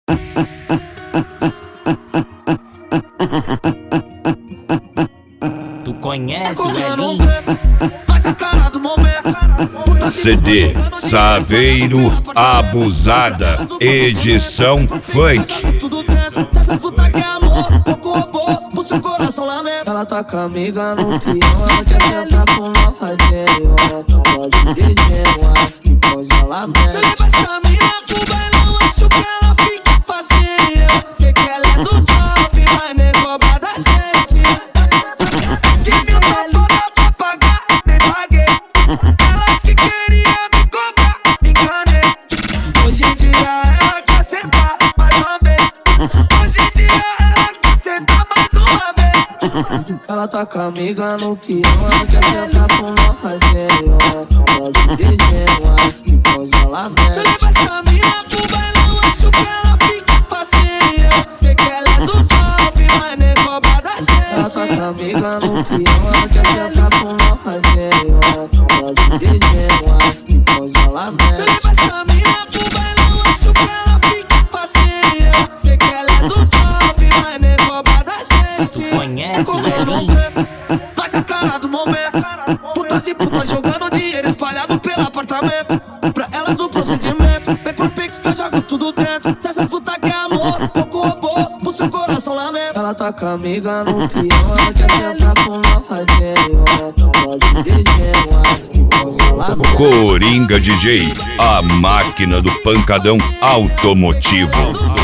Tu conhece o Elinho? CD Saveiro Abusada, edição funk. Tudo dentro, se essa puta quer amor, pouco robô, pro seu coração lá dentro. Se ela tá com a amiga no pior, quer sentar pro não fazer hora. Pode dizer, acho que congelamento. Se eu levar essa mina pro bailão, acho que ela fica facinho. Sei que ela é do job, mas nem cobra da gente. Que meu tá foda pra pagar, nem paguei. Ela que queria me cobrar, me enganei. Hoje em dia ela quer sentar mais uma vez. Hoje em dia ela quer sentar mais uma vez. Ela tá com a amiga no pior, quer sentar pro não fazer hora. Pode dizer, acho que congelamento. Se eu levar essa mina pro bailão, acho que ela fica facinho. Sei que ela é do job, mas nem cobra da gente. Ela tá com a amiga no pior, quer sentar pro não fazer hora. Pode dizer, acho que congelamento. Se eu levar essa mina pro bailão, acho que ela fica facinho. Sei que ela é do job, mas nem cobra da gente. Conhece o Elinho? Mas a cara do momento, putas e putas jogando dinheiro espalhado pelo apartamento. Pra elas o procedimento, vem pro Pix que eu jogo tudo dentro. Se essas putas quer amor, pouco robô, pro seu coração lá dentro. Se ela tá com a amiga no pior, quer sentar pro não fazer hora. Pode dizer, acho que congelamento. Coringa DJ, a máquina do pancadão automotivo.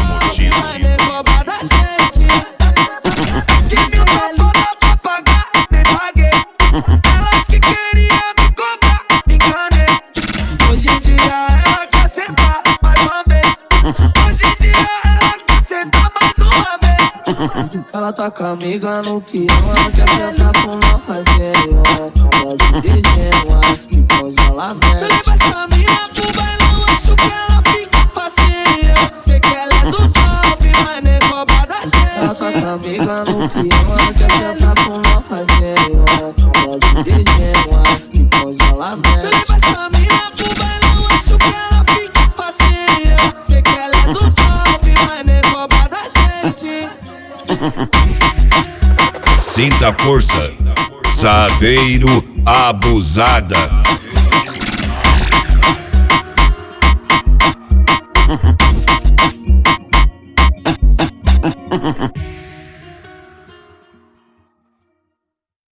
Ela que queria me cobrar, me enganei. Hoje em dia ela quer sentar mais uma vez. Hoje em dia ela quer sentar mais uma vez. Ela tá com a amiga no pior, quer sentar pro não fazer hora. Pode dizer, acho que congelamento. Se eu levar essa mina pro bailão, acho que ela fica facinho. Sei que ela é do job, mas nem cobra da gente. Ela tá com a amiga no pior, quer sentar pro não fazer hora. Pode dizer, acho que congelamento. Se eu levar essa mina pro bailão, acho que ela fica facinho. Sei que ela é do job, mas nem cobra da gente. Sinta a força, Saveiro Abusada.